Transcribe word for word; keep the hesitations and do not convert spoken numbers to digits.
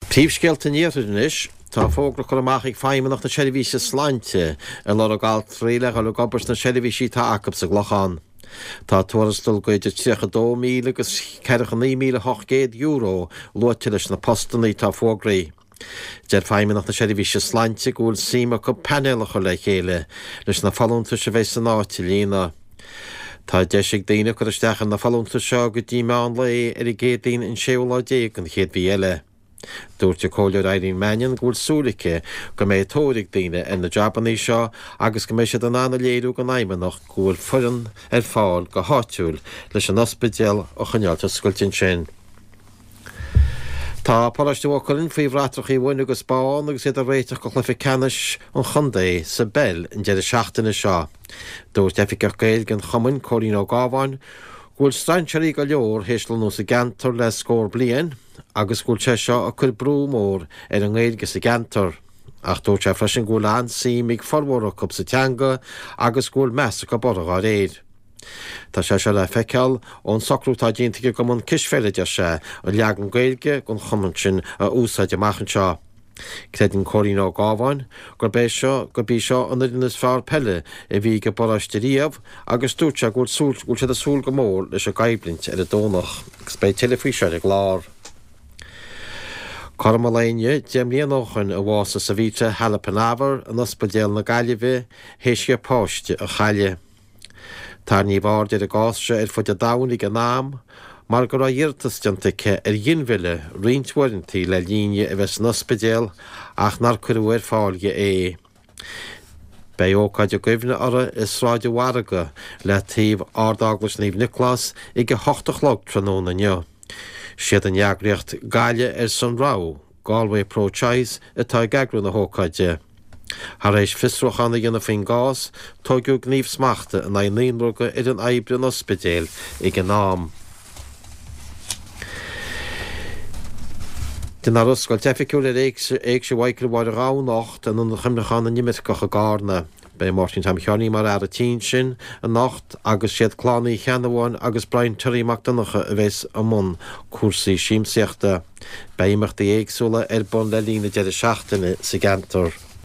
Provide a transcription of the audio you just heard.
Príomhscéalta níoris tá fógra chu amach ag feimmeach na televíse sláinte a le gáil tríle a le gobars na televísí tá acab sa glachan. Tá tuarastal goidir tríocha dó míle agus ceircha ní míle hochgéad euro luite leis na postannaí tá fógraí. Deir feimmeach na televíse sláinte gúil síma go panelach le chéile leis na fallúnta se bheith san áitilína. Tá deisig daine chu istechan na fallúnta seo go dtí meán le ar i géad daine in séolá déag an chéad bhí eile. Dúirte cóilear éirín meanin gúil súlacha go méid tóigh daine in na Japaní seo agus go méid an anna léirú go naimimeach gúil furan ar fáil go háitiúil leis an ospidéal ó chunealta scoiltin sin. Tá páistehálinn faoi bhrátrach í bhaine agus Spáin agus iad a réiteach go chlufa canis an chundé sa bell in deidir seachtainna seo. Dúirt deficeach gail gan chumann choín ó gábhain, gúil strainsearí go leor héisle nó sa gantar le scór blian, agus gúil sé seo a chur brú mór ar an ghilge sa gantar. Ach dúirt sé freisin gúil an síimigh formhórach sa teanga agus gúil measa go borach á réad. Tá sé se le feiceal ón socrútá díntaige go an cisfeide sé an leagan ghilge gon chumann sin a úsáid amachchan seo. Creidir choín ó gábhain, gur bé seo go bí seo an is fearr pelle i bhí go boráisteíomh agus dúirte gúil súl gúil sé a súl go mór leis a gaiblint ar a dónach, gus bé telefiseir ag lár. Carmaléine deimlíonochan a bhása sa bhíte Halapanabhar an ospidéal na Gaillimhe héisce páiste a chaile. Tá ní bhard ar a gáiste ar fud a dánig an náam, mar go raíirtasteantacha ar dhinmhile riontuairintaí le líne a bheits an ospidéal ach nar chuir fáilge é. Bei ócáid a goibhne ara is ráide warga le taobh ardaglas níomh Nicholas i go hochtachlog tróna neo. Siad an neagraíocht gaile ar san rá, Galway Pro-Choice atá gagrú na hócaide. Har éis fisrochanna dhéanana fin gás, tógiú gníomh smachta an aonlíonróga ar an aibre an ospidéal ag an nám. Den ar oscail deficúil ar éag sé bhaicre bhaid a ránacht an an chumnachanna nimmitcacha gárna. Bei Martin tam cheanní mar ar a tí sin a nacht agus siad chlánaí cheanháin agus Brian Turíachtainnacha a bheits am món cuasaí síimseachta. Bei imachta éagsúla ar bon le lína deidir seachtainna sa gantar.